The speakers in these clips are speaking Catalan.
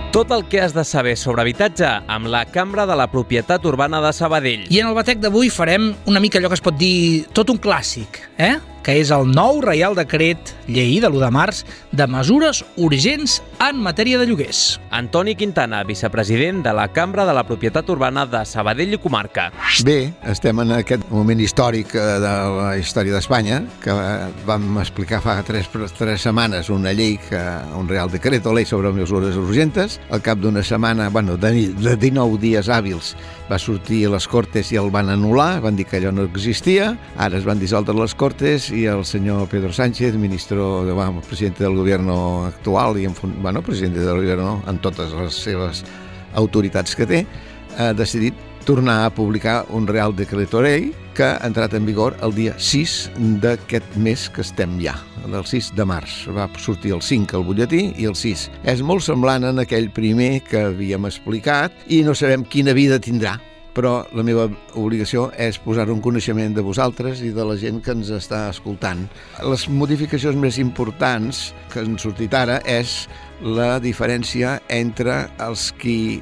Tot el que has de saber sobre habitatge amb la Cambra de la Propietat Urbana de Sabadell. I en el batec d'avui farem una mica allò que es pot dir tot un clàssic, que és el nou Reial Decret Llei de l'1 de març de mesures urgents en matèria de lloguers. Antoni Quintana, vicepresident de la Cambra de la Propietat Urbana de Sabadell i Comarca. Bé, estem en aquest moment històric de la història d'Espanya, que vam explicar fa tres setmanes una llei, un Real Decreto Ley sobre mesures urgentes. Al cap d'una setmana, de 19 dies hàbils, va sortir a les Cortes i el van anul·lar, van dir que allò no existia. Ara es van dissoldre les Cortes i el senyor Pedro Sánchez, presidente del gobierno actual i presidente del gobierno en totes les seves autoritats que té, ha decidit tornar a publicar un Real Decreto Ley que ha entrat en vigor el dia 6 d'aquest mes que estem ja, el 6 de març. Va sortir el 5 al butlletí i el 6. És molt semblant en aquell primer que havíem explicat i no sabem quina vida tindrà, però la meva obligació és posar-ho en coneixement de vosaltres i de la gent que ens està escoltant. Les modificacions més importants que han sortit ara és la diferència entre els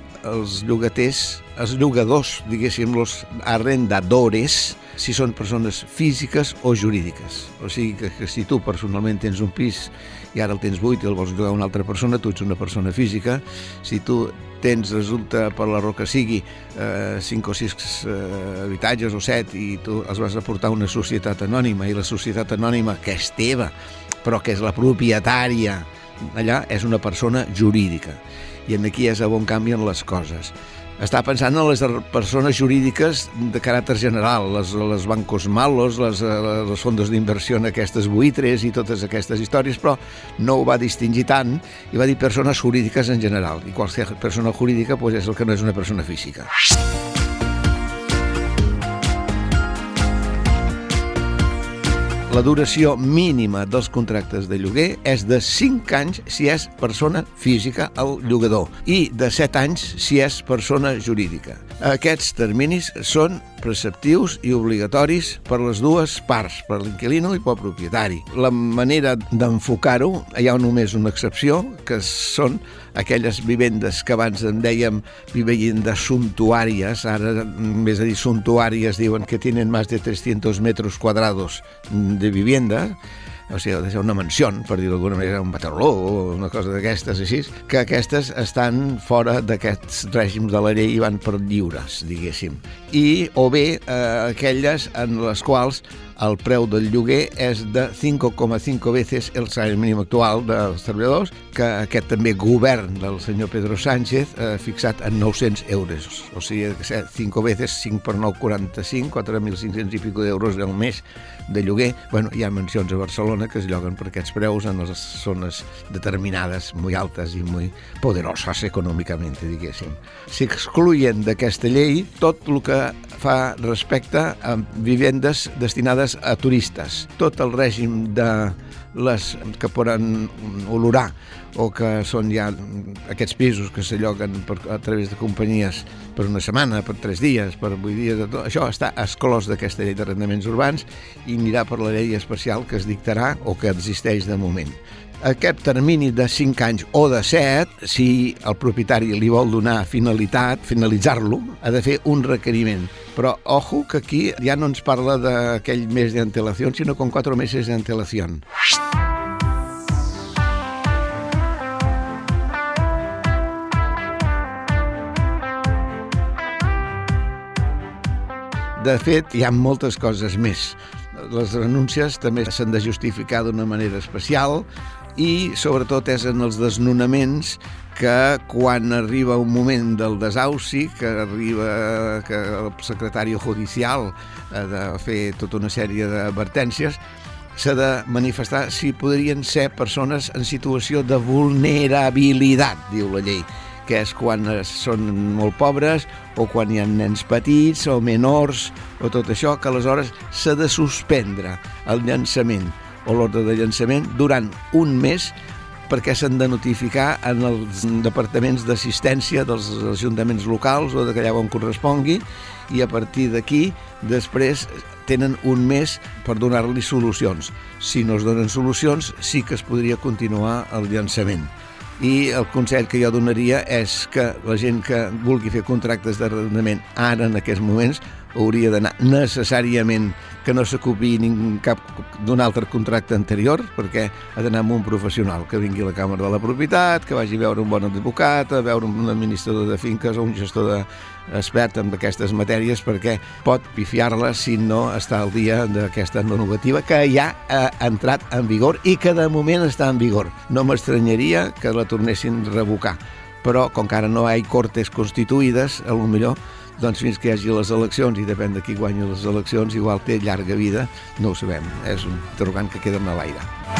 llogadors, diguéssim, los arrendadores, si són persones físiques o jurídiques. O sigui que si tu personalment tens un pis i ara el tens buit i el vols llogar a una altra persona, tu ets una persona física. Si tu tens, resulta, per la raó que sigui, 5 o 6 habitatges o 7 i tu els vas aportar a una societat anònima i la societat anònima, que és teva, però que és la propietària, allà és una persona jurídica. I aquí és on canvien les coses. Està pensant en les persones jurídiques de caràcter general, les bancos malos, les fondos d'inversió, aquestes buitres i totes aquestes històries, però no ho va distingir tant i va dir persones jurídiques en general. I qualsevol persona jurídica és el que no és una persona física. La duració mínima dels contractes de lloguer és de 5 anys si és persona física el llogador i de 7 anys si és persona jurídica. Aquests terminis són preceptius i obligatoris per les dues parts, per l'inquilino i pel propietari. La manera d'enfocar-ho, hi ha només una excepció, que són aquelles vivendes que abans en dèiem vivendes suntuàries, ara més a dir suntuàries diuen que tenen més de 300 metres quadrados de vivienda, o sigui, una mansió, per dir-ho d'alguna manera, un baterló o una cosa d'aquestes així, que aquestes estan fora d'aquests règims de la llei i van per lliures, diguéssim. O bé aquelles en les quals el preu del lloguer és de 5,5 veces el salari mínim actual dels treballadors, que aquest també govern del senyor Pedro Sánchez ha fixat en 900 euros. O sigui, 5 veces, 5 per 9, 45, 4.500 i pico d'euros al mes de lloguer. Hi ha mansions a Barcelona que es lloguen per aquests preus en les zones determinades, molt altes i molt poderoses econòmicament, diguéssim. S'excluyen d'aquesta llei tot el que fa respecte a vivendes destinades a turistes. Tot el règim de les que poden olorar o que són ja aquests pisos que s'alloguen a través de companyies per una setmana, per 3 dies, per 8 dies, això està exclòs d'aquesta llei d'arrendaments urbans i anirà per la llei especial que es dictarà o que existeix de moment. Aquest termini de 5 anys o de 7, si el propietari li vol donar finalitat, finalitzar-lo, ha de fer un requeriment. Però, ojo, que aquí ja no ens parla d'aquell mes d'antelació, sinó con 4 meses d'antelació. De fet, hi ha moltes coses més. Les renúncies també s'han de justificar d'una manera especial i sobretot és en els desnonaments que quan arriba un moment del desauci, que el secretari judicial ha de fer tota una sèrie d'advertències, s'ha de manifestar si podrien ser persones en situació de vulnerabilitat, diu la llei, que és quan són molt pobres o quan hi ha nens petits o menors o tot això, que aleshores s'ha de suspendre el llançament o l'ordre de llançament durant un mes perquè s'han de notificar en els departaments d'assistència dels ajuntaments locals o d'allà on correspongui i a partir d'aquí després tenen un mes per donar-li solucions. Si no es donen solucions sí que es podria continuar el llançament. I el consell que jo donaria és que la gent que vulgui fer contractes d'arrendament ara, en aquests moments, hauria d'anar necessàriament que no s'ocupi cap d'un altre contracte anterior, perquè ha d'anar amb un professional, que vingui a la Càmera de la Propietat, que vagi a veure un bon advocat, a veure un administrador de finques o un gestor expert en aquestes matèries, perquè pot pifiar-la si no està al dia d'aquesta normativa que ja ha entrat en vigor i que de moment està en vigor. No m'estranyaria que la tornessin a revocar, però com que ara no hi ha cortes constituïdes, potser doncs fins que hi hagi les eleccions, i depèn de qui guanyi les eleccions, igual té llarga vida, no ho sabem. És un interrogant que queda en l'aire.